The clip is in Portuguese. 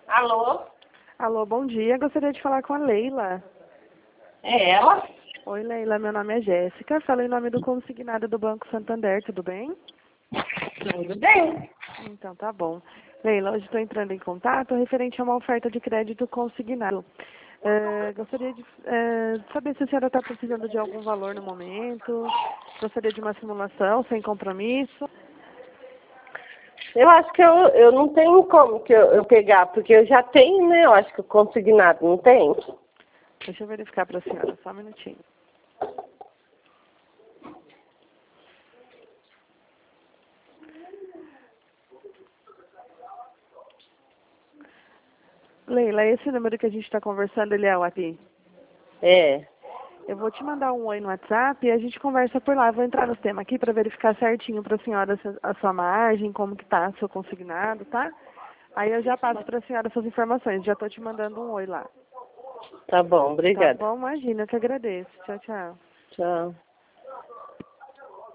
Alô? Alô, bom dia. Gostaria de falar com a Leila. É ela? Oi, Leila. Meu nome é Jéssica. Falo em nome do consignado do Banco Santander. Tudo bem? Tudo bem. Então, tá bom. Leila, hoje estou entrando em contato referente a uma oferta de crédito consignado. Gostaria de saber se a senhora está precisando de algum valor no momento. Gostaria de uma simulação sem compromisso. Eu acho que eu não tenho como que eu pegar, porque eu já tenho, né? Eu acho que o consignado não tem. Deixa eu verificar para a senhora, só um minutinho. Leila, esse número que a gente está conversando, ele é o aqui? É. Eu vou te mandar um oi no WhatsApp e a gente conversa por lá. Eu vou entrar no tema aqui para verificar certinho para a senhora a sua margem, como que tá, seu consignado, tá? Aí eu já passo para a senhora essas informações. Já estou te mandando um oi lá. Tá bom, Tá obrigada. bom? Imagina, eu que agradeço. Tchau, tchau. Tchau.